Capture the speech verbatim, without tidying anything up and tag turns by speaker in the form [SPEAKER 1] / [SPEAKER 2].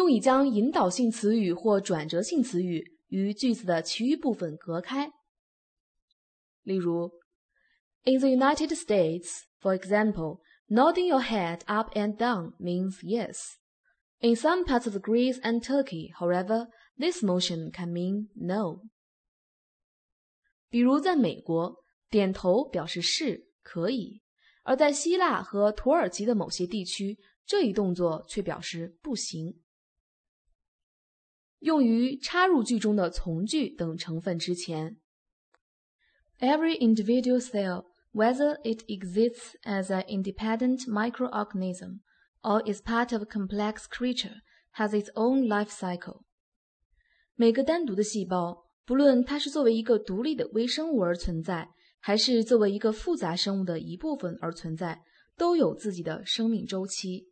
[SPEAKER 1] 用以将引导性词语或转折性词语与句子的其余部分隔开。例如 In the United States, for example, nodding your head up and down means yes. In some parts of Greece and Turkey, however, this motion can mean no. 比如在美国，点头表示是，可以，而在希腊和土耳其的某些地区，这一动作却表示不行。用于插入句中的从句等成分之前。Every individual cell, whether it exists as an independent microorganism or is part of a complex creature, has its own life cycle. 每个单独的细胞，不论它是作为一个独立的微生物而存在，还是作为一个复杂生物的一部分而存在，都有自己的生命周期。